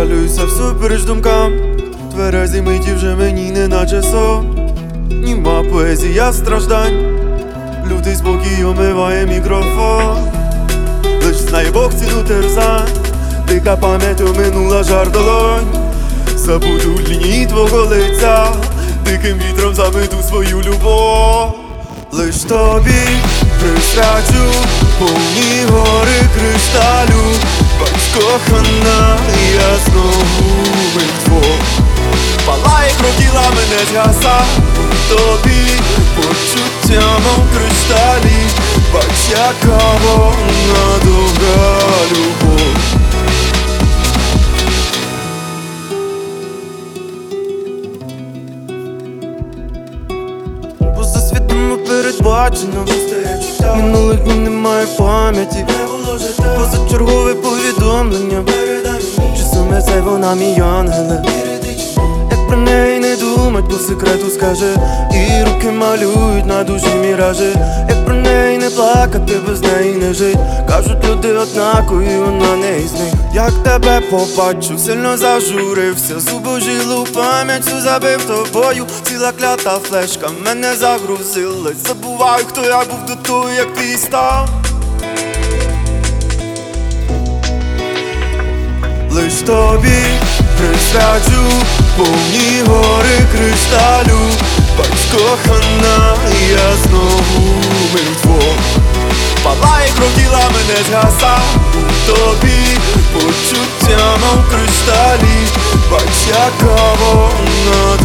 провалююся всупереч думкам. Тверезі миті вже мені не наче сон. Німа поезія страждань, лютий спокій омиває мікрофон. Лиш знає Бог ціну терзань, дика пам'ять оминула жар долонь. Забуду лінії твого лиця, диким вітром замету свою любов. Лиш тобі присвячу повні гори кришталю. Бач, кохана, я знову мертво. Палає кров тіла, мене згаса. Тобі почуття, мов кришталі. Бач, яка вона довга любов. Поза світом передбачено, минулих днів немає пам'яті. Позачергове повідомлення, чи саме це вона мій ангеле. Як про неї не думать, по секрету скаже, і руки малюють на душі міражі. Як про неї не плакати, без неї не жить. Кажуть, люди однакові, вона не із них. Як тебе побачу, сильно зажурився, зубожілу пам'ять забив тобою. Ціла клята флешка мене загрузила. Забуваю, хто я був до того, як ти став. Лиш тобі присвячу повні гори кришталю. Бач, кохана, я знову мертво. Палає кров тіла, мене згаса. У тобі почуття, мов кришталі. Бач, яка вона